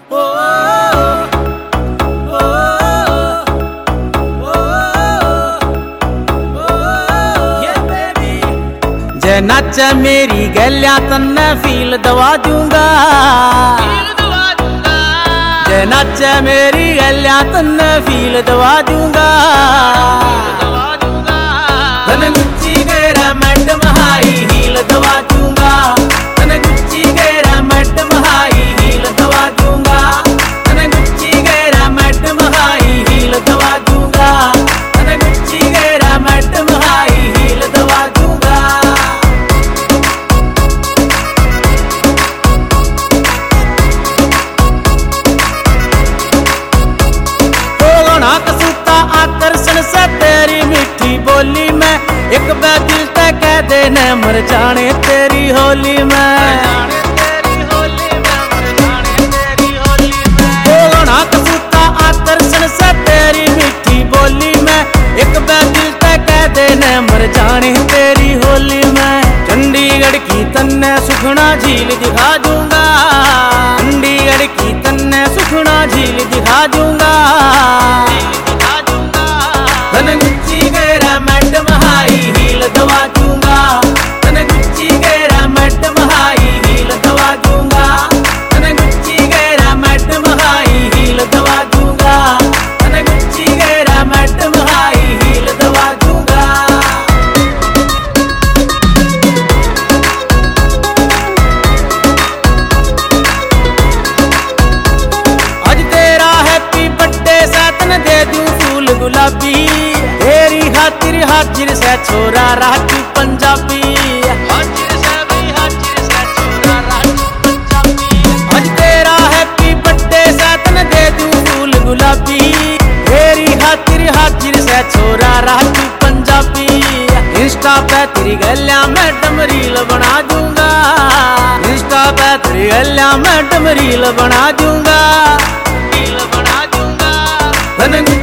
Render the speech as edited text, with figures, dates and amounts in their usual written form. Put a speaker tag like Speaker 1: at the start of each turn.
Speaker 1: जे नाच मेरी गैलिया तन्ने फील दवा दूंगा, जे नाच मेरी गैलिया तन्ने फील दवा दूंगा। तन गुच्ची गेरा मैडम हाई हील दवा दूंगा, तन गुच्ची गेरा मैडम हाई हील दवा दूंगा, तन गुच्ची गेरा मैडम हाई हील दवा दूंगा, तन गुच्ची गेरा मैडम हाई हील दवा दूंगा। कसूता आकर्षण से तेरी मीठी बोली में, एक बार दिल तक कह देने मर जाने तेरी होली में। कसूता आकर्षण से तेरी मीठी बोली में, एक बार दिल तक कह देने मर जाने तेरी होली में। चंडीगढ़ की तन्ने सुखना झील दिखा दूंगा, चंडीगढ़ की तन्ने सुखना झील दिखा दूंगा। तन गुच्ची गेरा मैडम हाई हील दवा दूंगा, तन गुच्ची गेरा मैडम हाई हील दवा दूंगा, तन गुच्ची गेरा मैडम हाई हील दवा दूंगा, तन गुच्ची गेरा मैडम हाई हील दवा दूंगा। आज तेरा हैप्पी बर्थडे से तन दे दूं फूल गुलाबी, तेरी खातिर हाजिर से छोरा राजू पंजाबी, हाजिर से भाई हाजिर से छोरा राजू पंजाबी। आज तेरा हैप्पी बर्थडे से तन दे दूं फूल गुलाबी, तेरी खातिर हाजिर से छोरा राजू पंजाबी। इंस्टा पे तेरी गलियां मैडम रील बना दूंगा, इंस्टा पे तेरी गलियां मैडम रील बना दूंगा, रील बना दूंगा।